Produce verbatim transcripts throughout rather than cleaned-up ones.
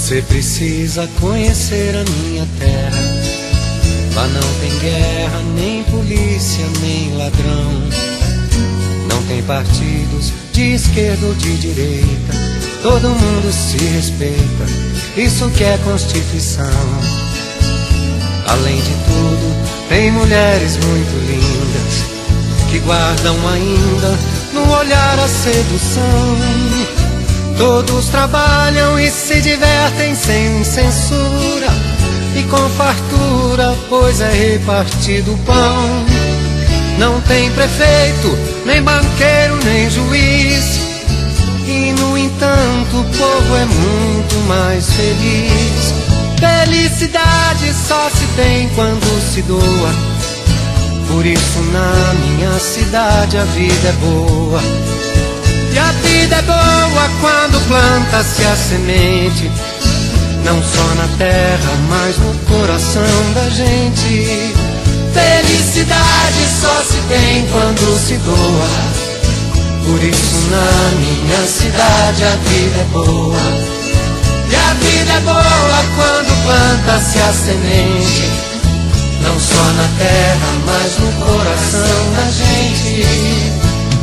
Você precisa conhecer a minha terra. Lá não tem guerra, nem polícia, nem ladrão. Não tem partidos de esquerda ou de direita. Todo mundo se respeita, isso que é Constituição. Além de tudo, tem mulheres muito lindas que guardam ainda no olhar a sedução. Todos trabalham e se divertem sem censura e com fartura, pois é repartido o pão. Não tem prefeito, nem banqueiro, nem juiz, e no entanto o povo é muito mais feliz. Felicidade só se tem quando se doa, por isso na minha cidade a vida é boa. E a vida é boa quando planta-se a semente, não só na terra, mas no coração da gente. Felicidade só se tem quando se doa, por isso na minha cidade a vida é boa. E a vida é boa quando planta-se a semente, não só na terra, mas no coração da gente.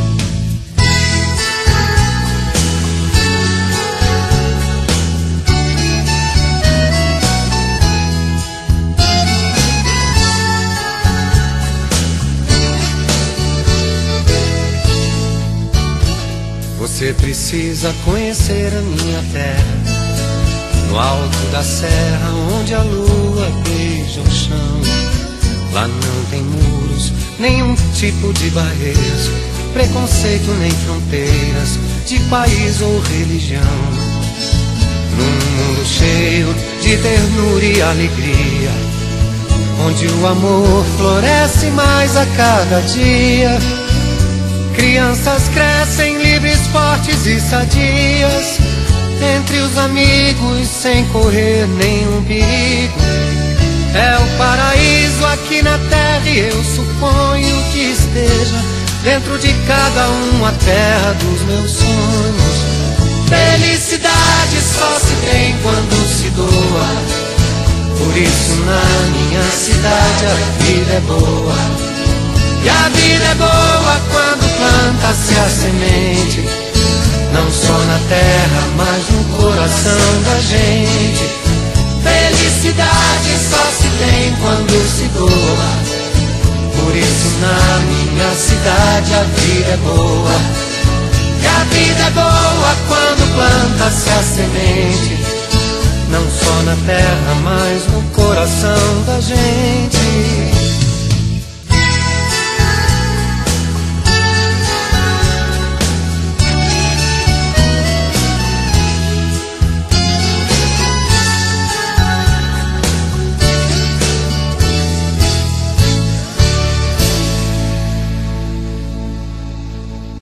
Você precisa conhecer a minha terra, no alto da serra onde a lua beija o chão. Lá não tem muros, nenhum tipo de barreiras, preconceito nem fronteiras de país ou religião. Num mundo cheio de ternura e alegria, onde o amor floresce mais a cada dia. Crianças crescem livres, fortes e sadias, entre os amigos sem correr nenhum perigo. É o paraíso aqui na terra e eu suponho que esteja dentro de cada um a terra dos meus sonhos. Felicidade só se tem quando se doa, por isso na minha cidade a vida é boa. E a vida é boa quando planta-se a semente, não só na terra, mas no coração da gente. Felicidade só se tem quando se doa, por isso na minha cidade a vida é boa. E a vida é boa quando planta-se a semente, não só na terra, mas no coração da gente.